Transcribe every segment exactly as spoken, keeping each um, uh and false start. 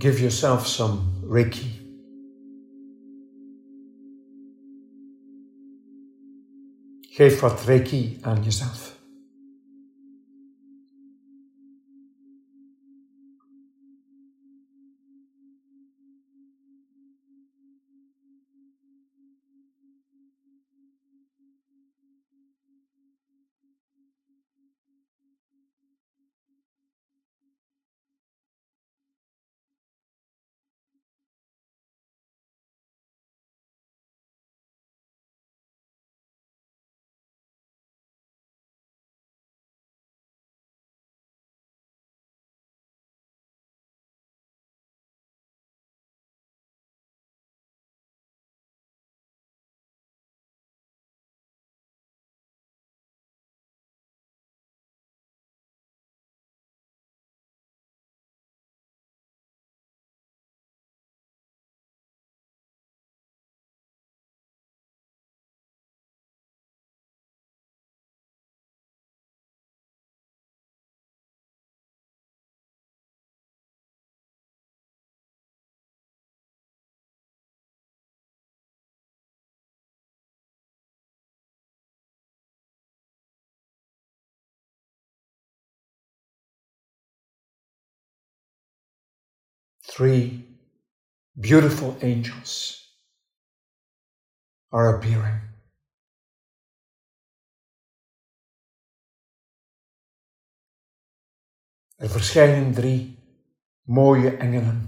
give yourself some Reiki. Geef wat Reiki aan jezelf. Three beautiful angels are appearing. Er verschijnen drie mooie engelen.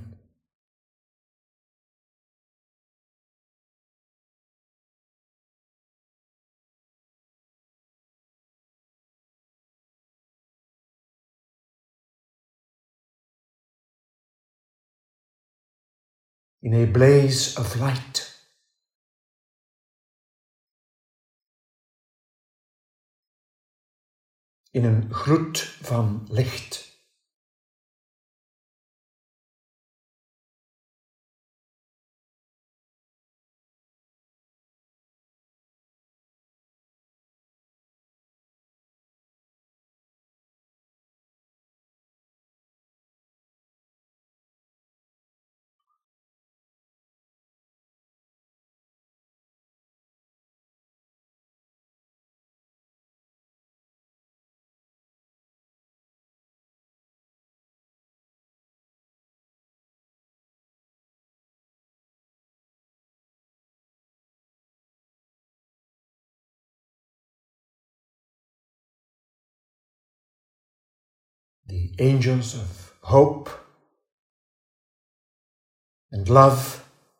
In a blaze of light. In een gloed van licht. The angels of hope and love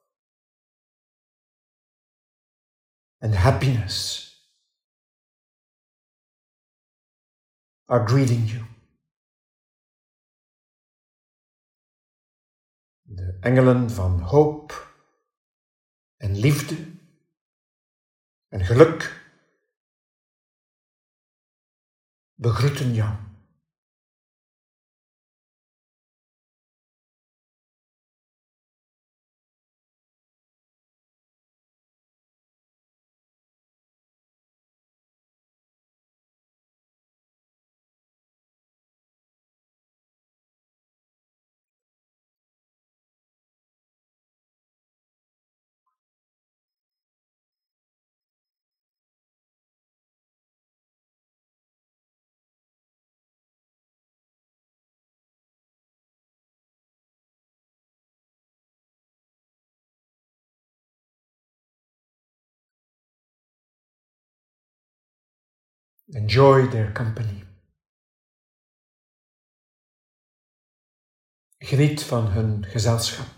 and happiness are greeting you. De engelen van hoop en liefde en geluk begroeten jou. Enjoy their company. Geniet van hun gezelschap.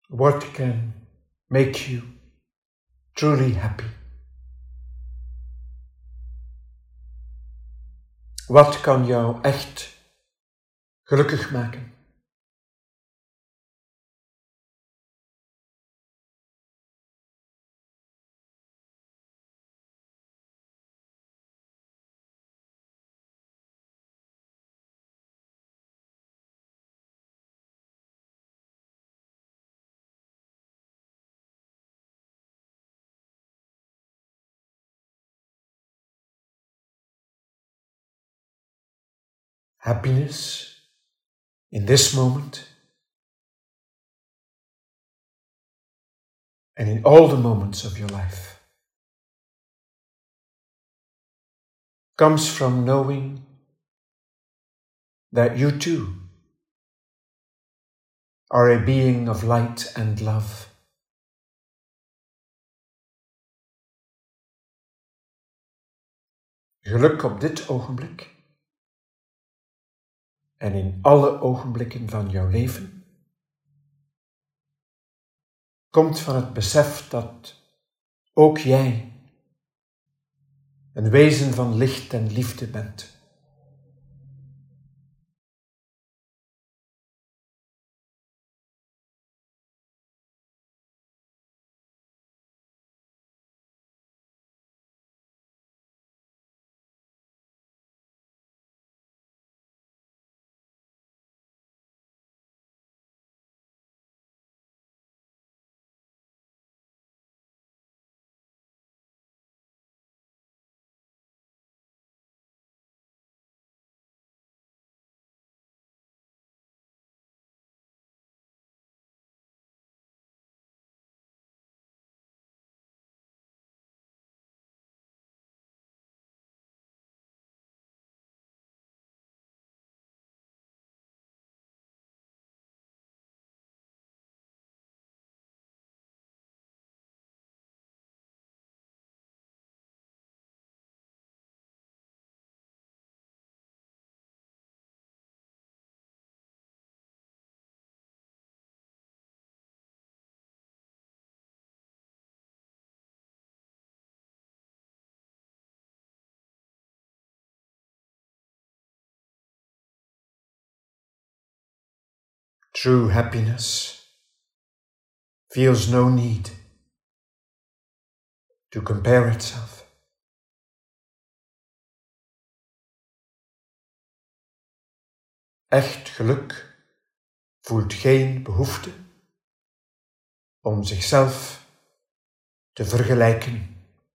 What can make you truly happy? Wat kan jou echt gelukkig maken? Happiness in this moment and in all the moments of your life comes from knowing that you too are a being of light and love. Geluk op dit ogenblik en in alle ogenblikken van jouw leven komt van het besef dat ook jij een wezen van licht en liefde bent. True happiness feels no need to compare itself. Echt geluk voelt geen behoefte om zichzelf te vergelijken.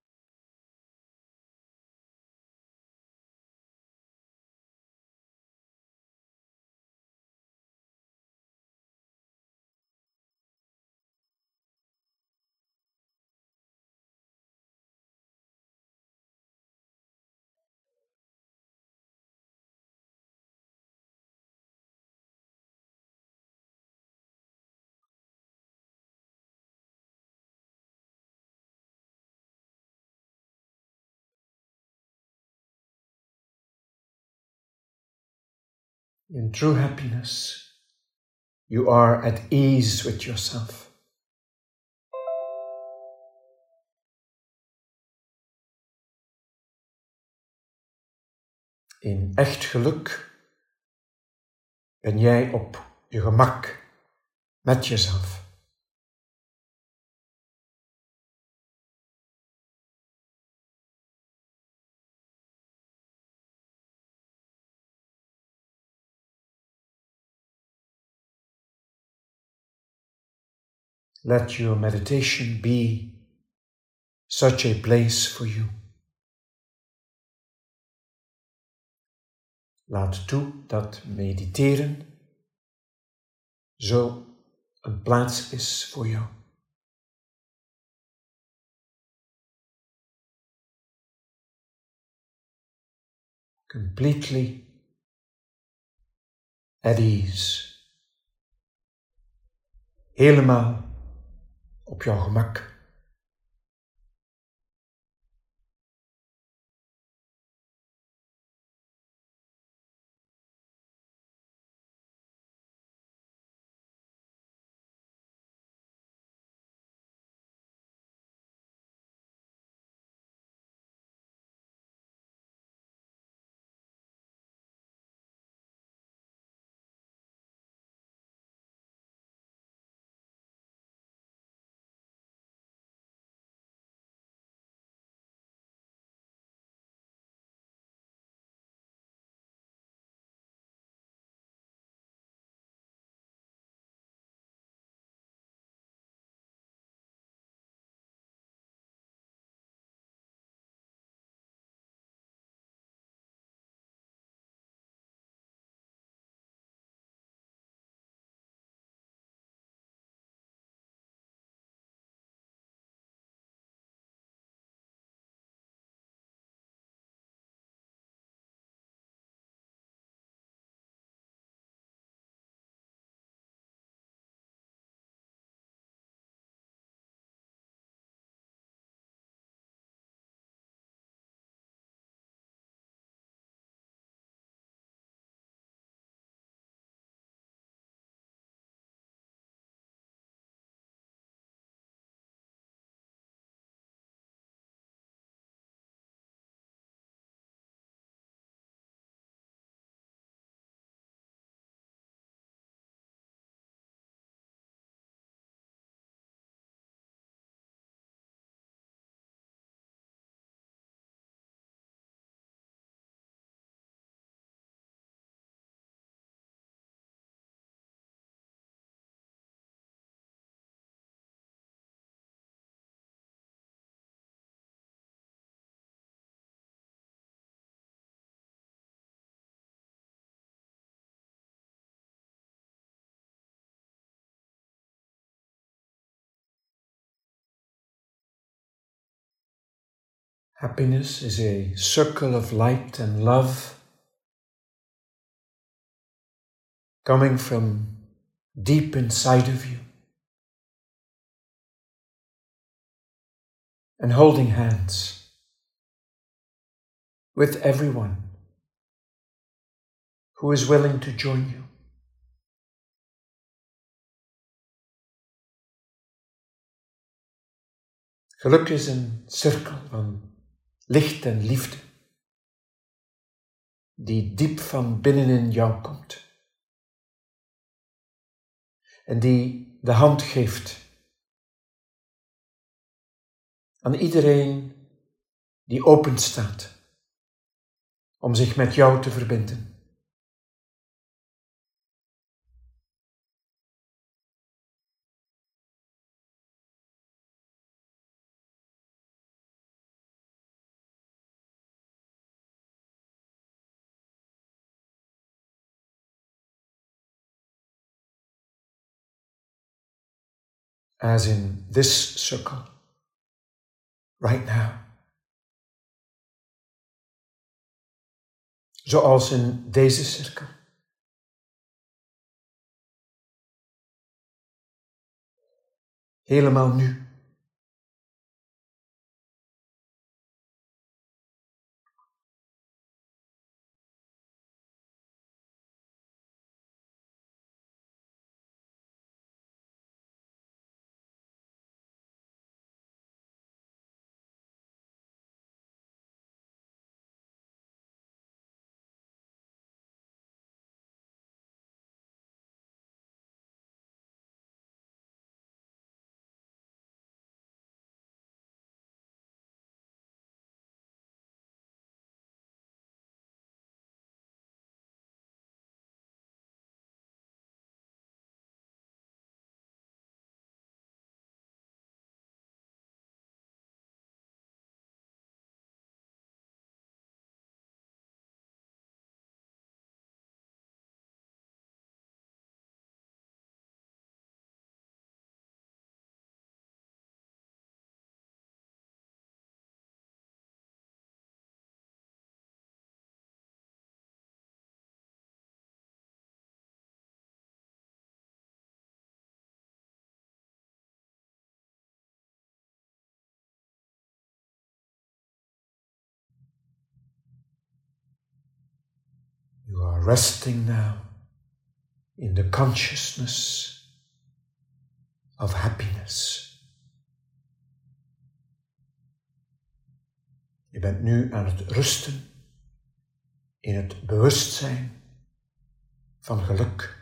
In true happiness, you are at ease with yourself. In echt geluk ben jij op je gemak met jezelf. Let your meditation be such a place for you. Laat toe dat mediteren zo een plaats is voor jou. Completely at ease. Helemaal op jouw gemak. Happiness is a circle of light and love coming from deep inside of you and holding hands with everyone who is willing to join you. Geluk is een cirkel van licht en liefde die diep van binnenin jou komt en die de hand geeft aan iedereen die open staat om zich met jou te verbinden. As in this circle, right now. Zoals in deze cirkel. Helemaal nu. You are resting now in the consciousness of happiness. Je bent nu aan het rusten in het bewustzijn van geluk.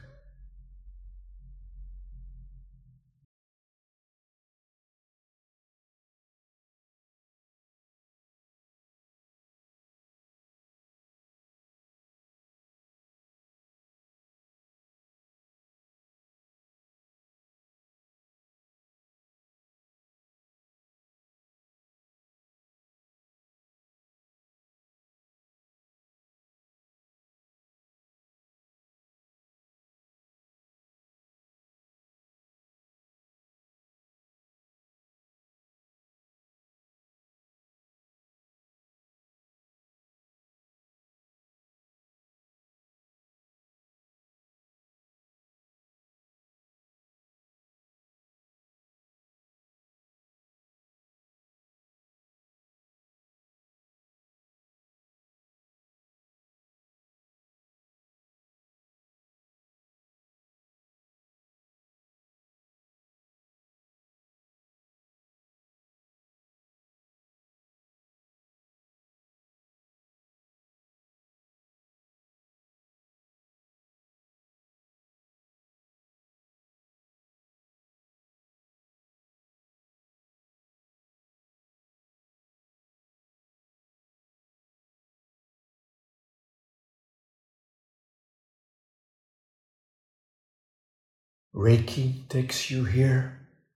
Reiki takes you here.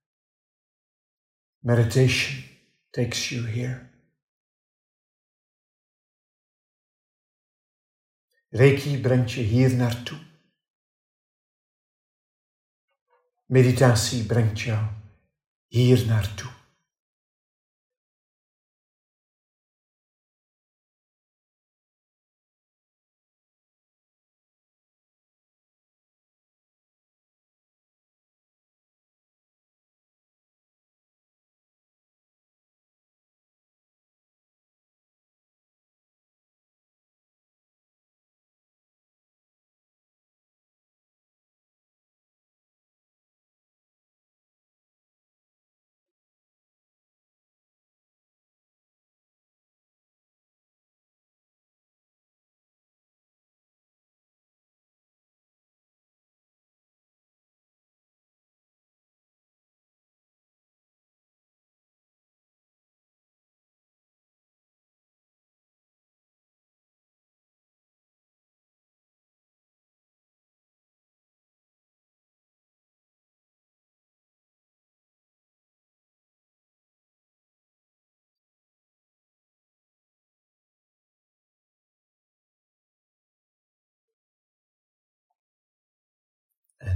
Meditation takes you here. Reiki brengt je hier naartoe. Meditatie brengt jou hier naartoe.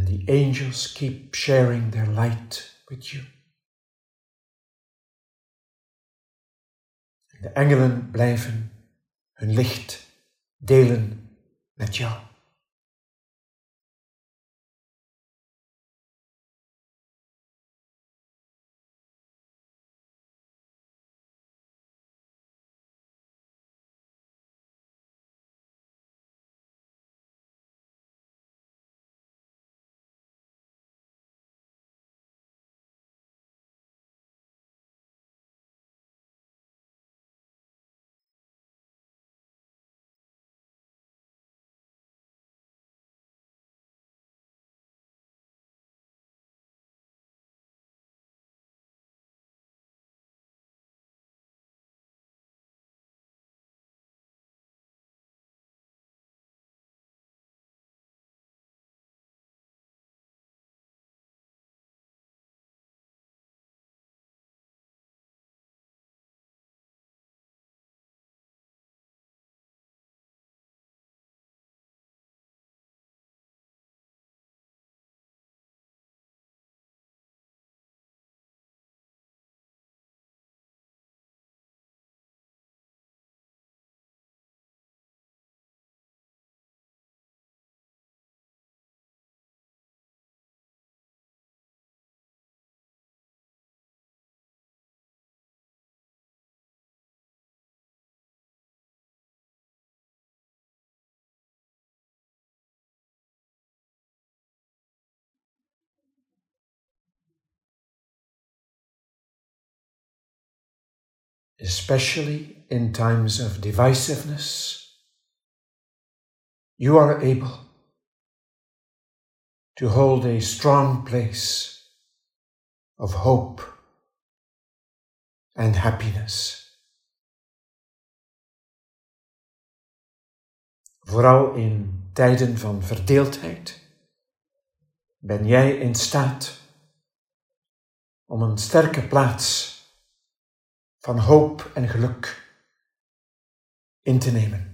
and the angels keep sharing their light with you. En de engelen blijven hun licht delen met jou. Especially in times of divisiveness, you are able to hold a strong place of hope and happiness. Vooral in tijden van verdeeldheid ben jij in staat om een sterke plaats van hoop en geluk in te nemen.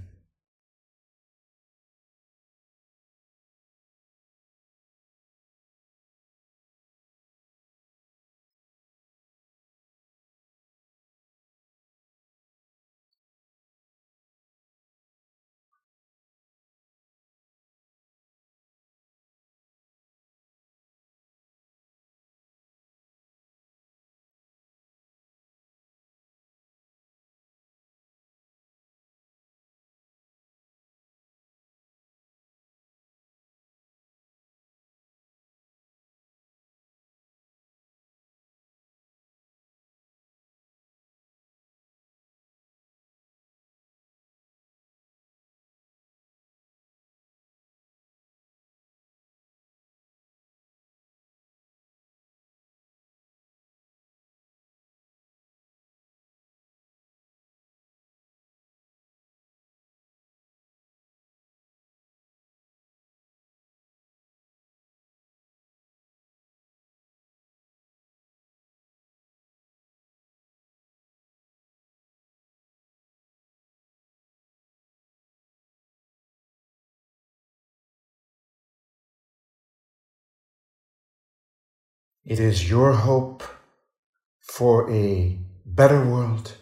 It is your hope for a better world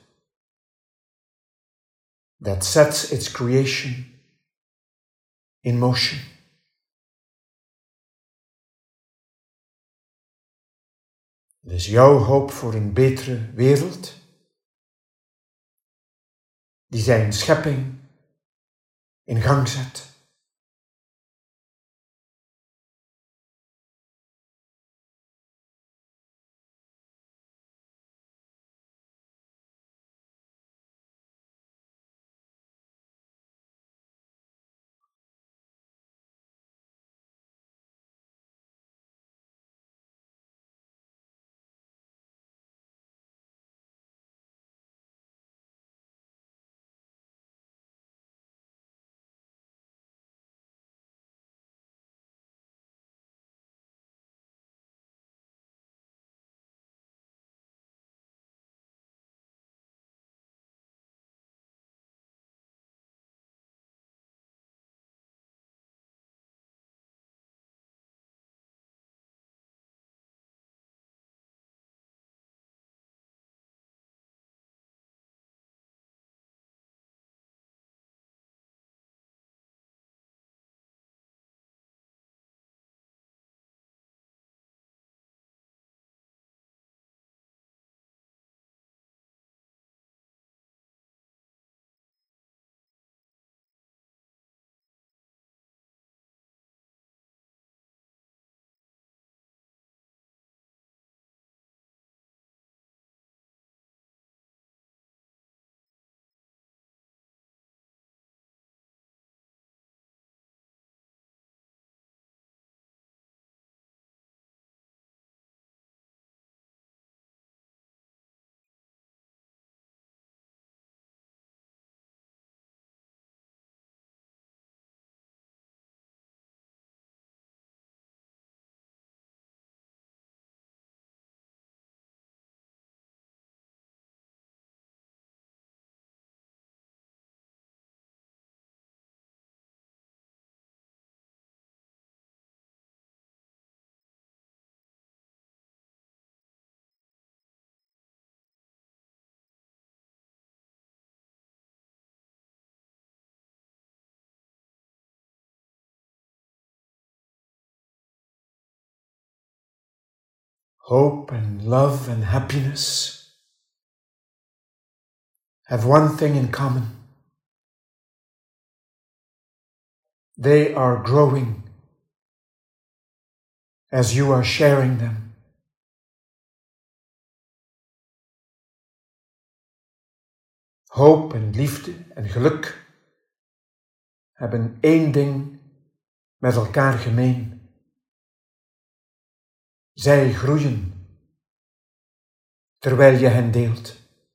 that sets its creation in motion. Het is jouw hoop voor een betere wereld die zijn schepping in gang zet. hope and love and happiness have one thing in common. They are growing as you are sharing them. Hoop en liefde en geluk hebben één ding met elkaar gemeen. Zij groeien terwijl je hen deelt.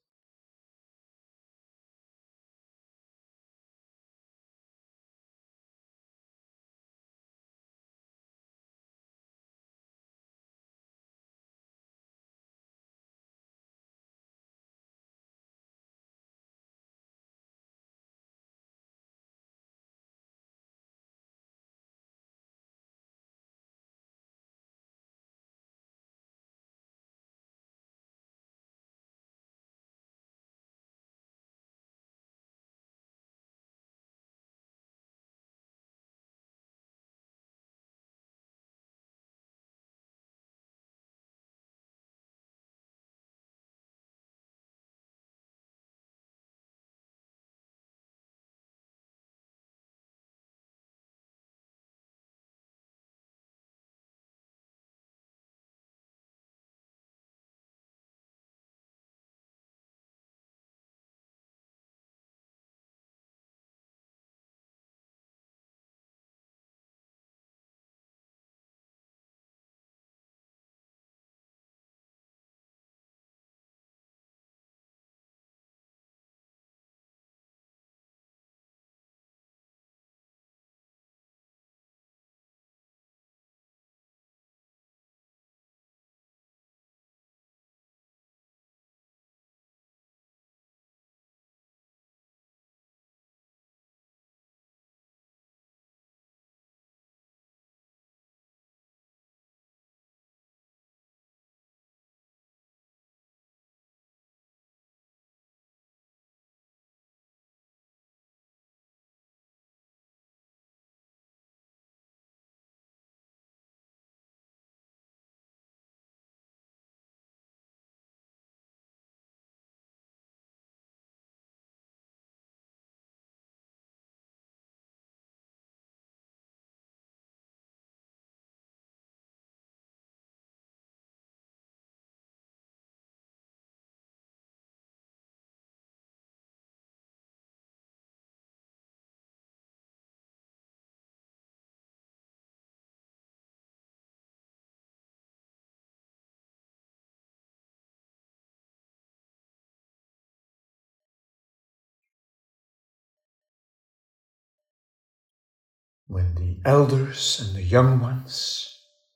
When the elders and the young ones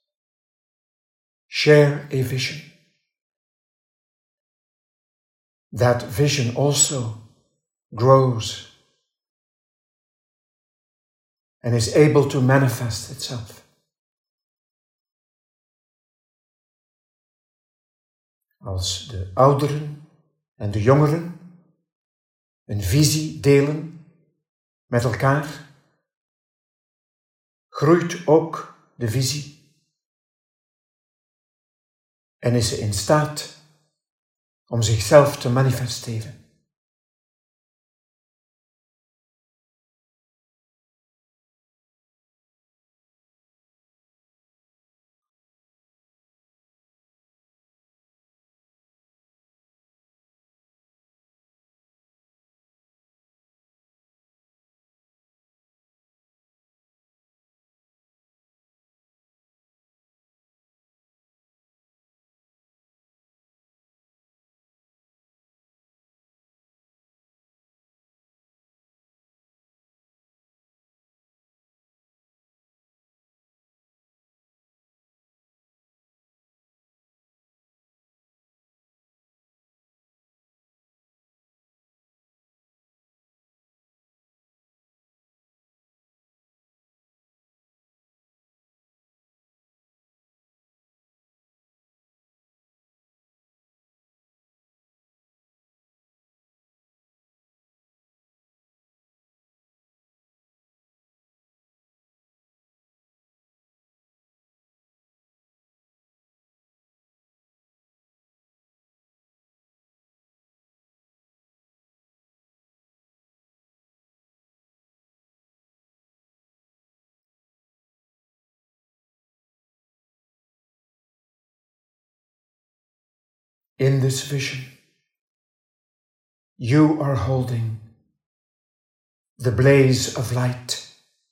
share a vision, that vision also grows and is able to manifest itself. Als de ouderen en de jongeren een visie delen met elkaar, groeit ook de visie en is ze in staat om zichzelf te manifesteren. In this vision, you are holding the blaze of light.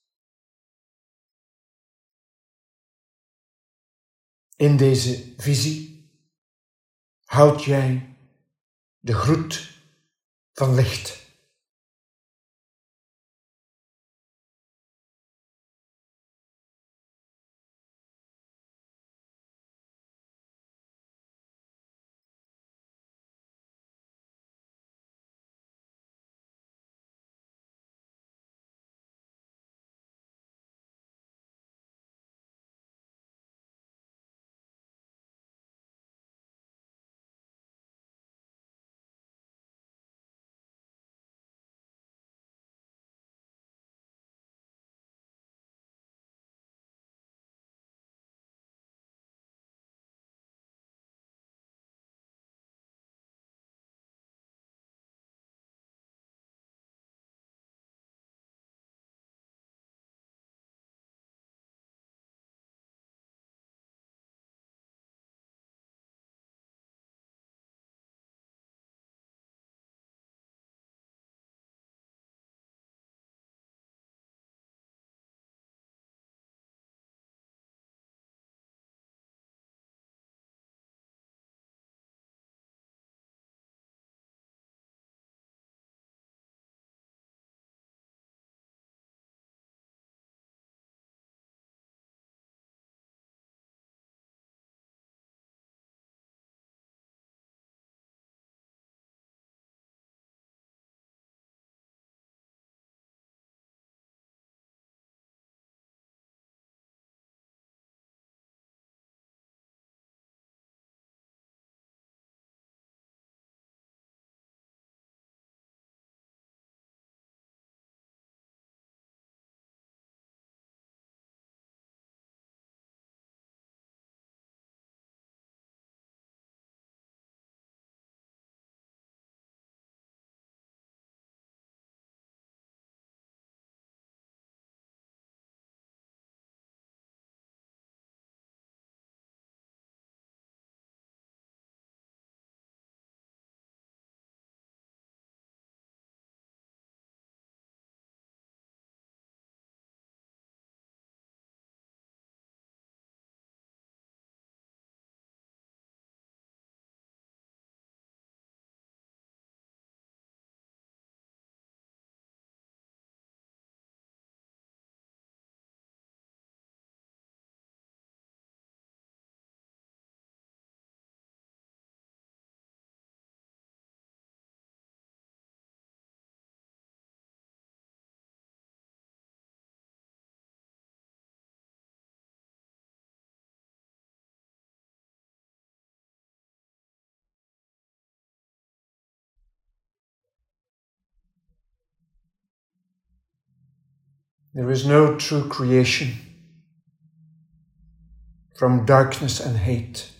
In deze visie houd jij de groet van licht. There is no true creation from darkness and hate.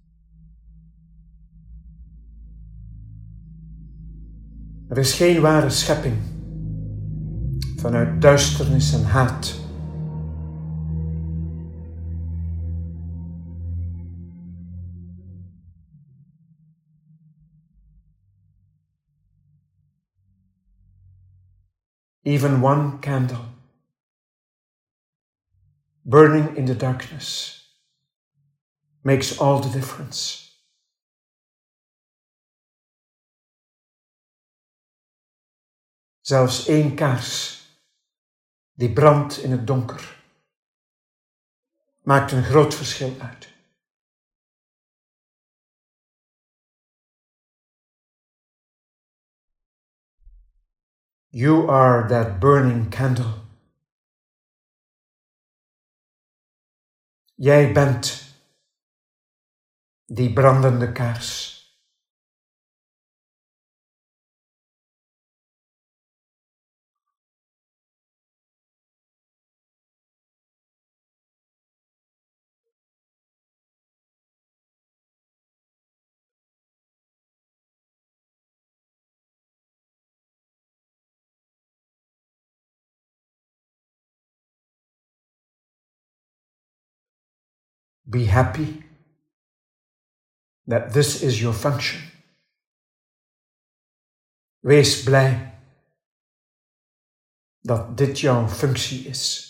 Er is geen ware schepping vanuit duisternis en haat. Even one candle burning in the darkness makes all the difference. Zelfs één kaars die brandt in het donker maakt een groot verschil uit. You are that burning candle. Jij bent die brandende kaars. Be happy that this is your function. Wees blij dat dit jouw functie is.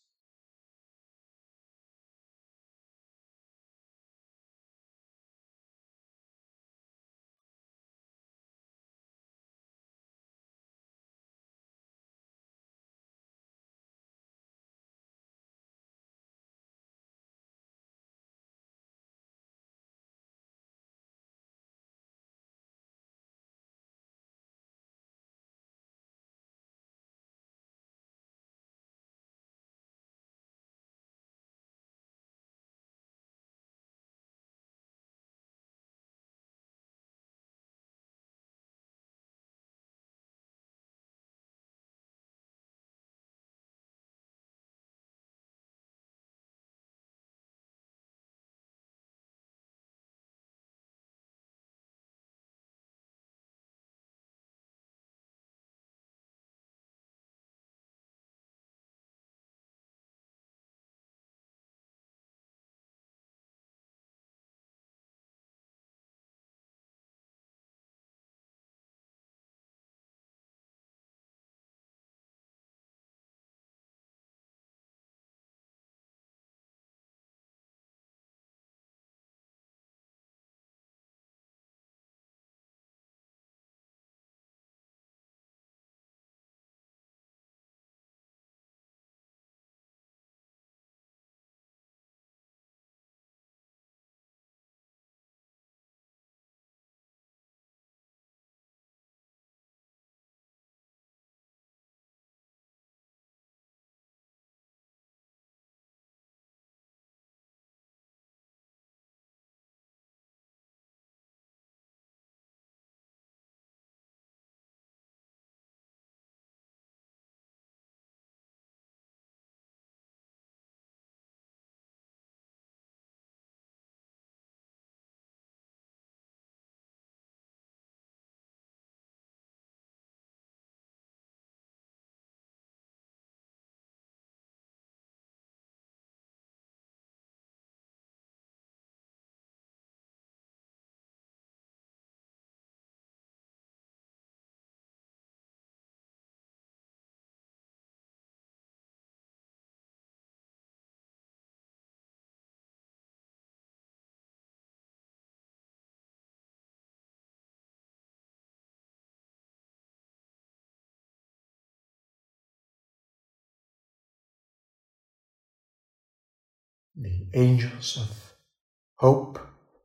The angels of hope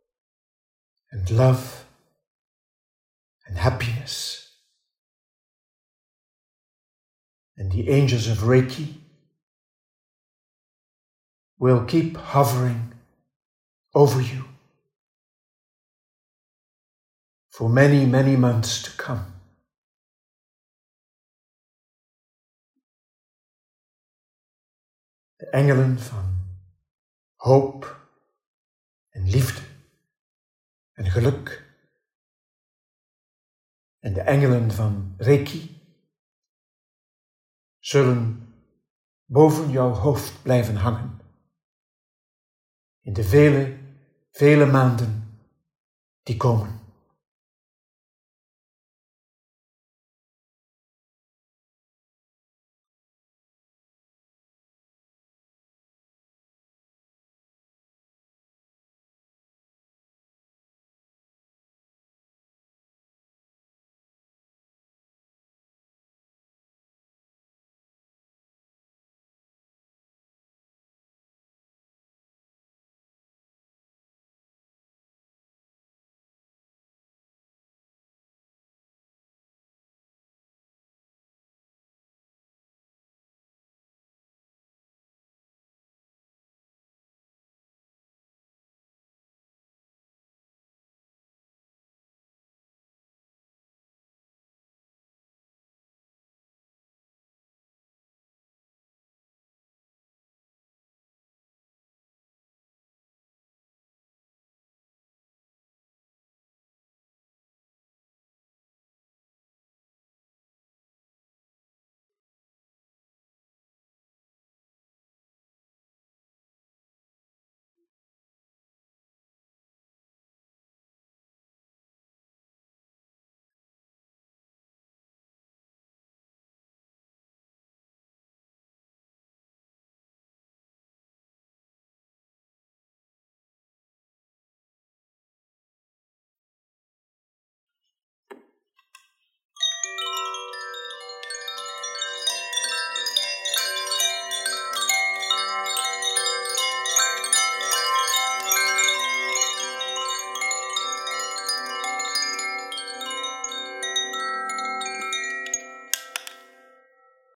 and love and happiness, and the angels of Reiki will keep hovering over you for many, many months to come. De engelen van hoop en liefde en geluk en de engelen van Reiki zullen boven jouw hoofd blijven hangen in de vele, vele maanden die komen.